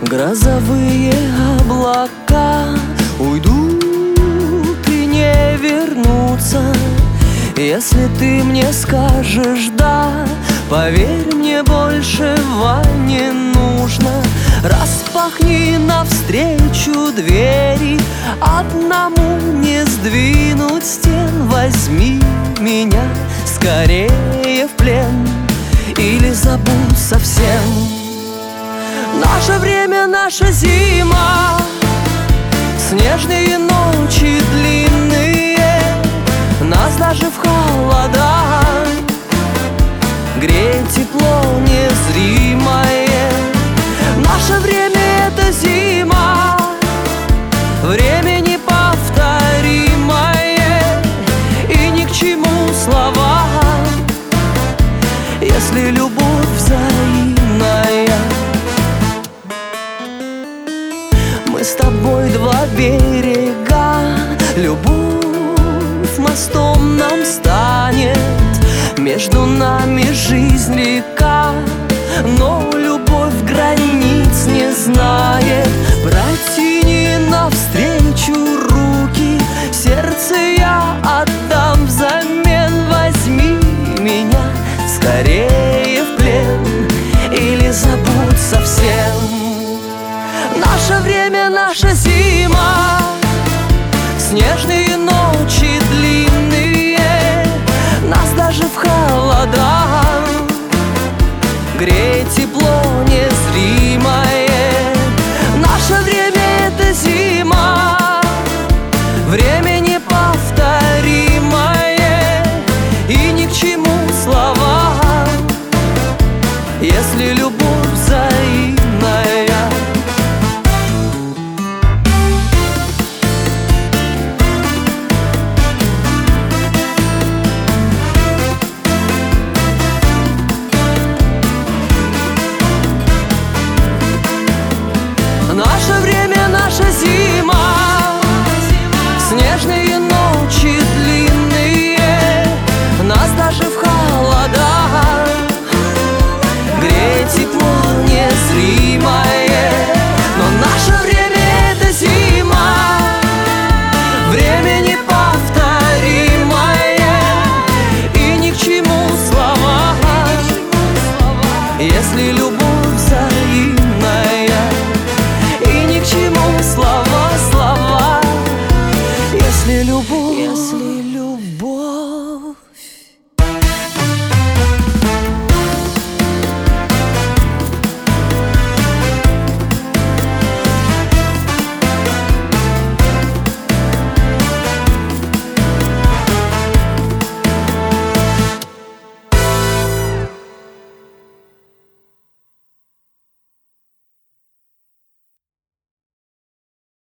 Грозовые облака уйдут и не вернутся. Если ты мне скажешь «да», поверь, мне большего не нужно. Распахни навстречу двери, одному не сдвинуть стен. Возьми меня скорее в плен или забудь совсем. Наше время, наша зима, снежные ночи длинные, нас даже в холода греет тепло незримое. Наше время — это зима, время неповторимое, и ни к чему слова, если любовь взаимная. Мы с тобой два берега, любовь мостом нам станет. Между нами жизнь река, но любовь границ не знает. Протяни навстречу руки, сердце я отдам взамен. Возьми меня скорее в плен или забудь совсем. Наше время, наша зима, снежные ночи длинные, нас даже в холода греет тепло незримое. Наше время — это зима, время неповторимое, и ни к чему слова, если любовь